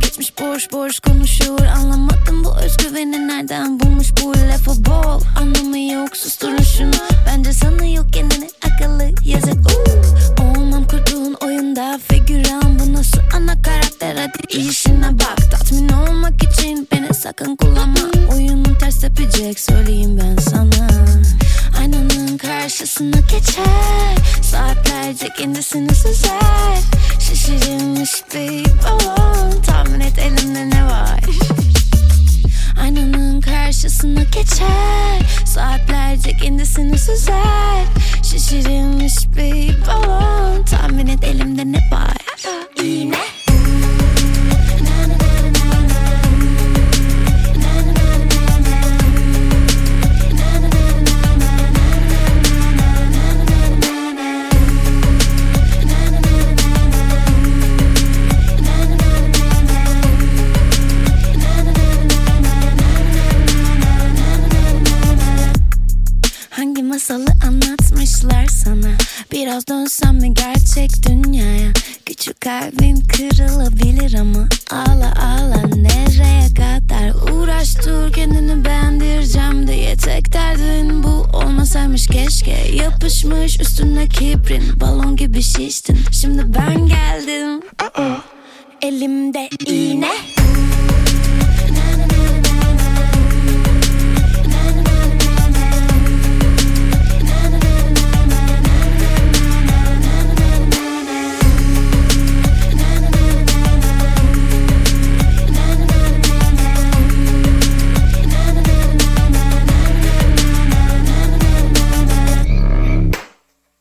geçmiş boş boş konuşuyor. Anlamadım bu özgüveni nereden bulmuş bu lafı bol. Anlamı yok susturun şunu. Bence sanıyor kendini akıllı yazık. Olmam kurduğun oyunda figüran. Bu nasıl ana karakter, hadi işine bak. Tatmin olmak için beni sakın kullanma. Oyunun ters tepecek söyleyeyim ben sana. Aynanın karşısına geçer, saatlerce kendisini süzer. Şişirilmiş bir balon, tahmin et elimde ne var. Aynanın karşısına geçer, saatlerce kendisini süzer. Şişirilmiş bir balon, tahmin et elimde ne var. İğne. Hangi masalı anlatmışlar sana? Biraz dönsem mi gerçek dünyaya? Küçük kalbin kırılabilir ama ağla ağla nereye kadar? Uğraş dur kendini beğendireceğim diye tek derdin bu olmasaymış keşke. Yapışmış üstüne kibrin, balon gibi şiştin. Şimdi ben geldim, elimde iğne.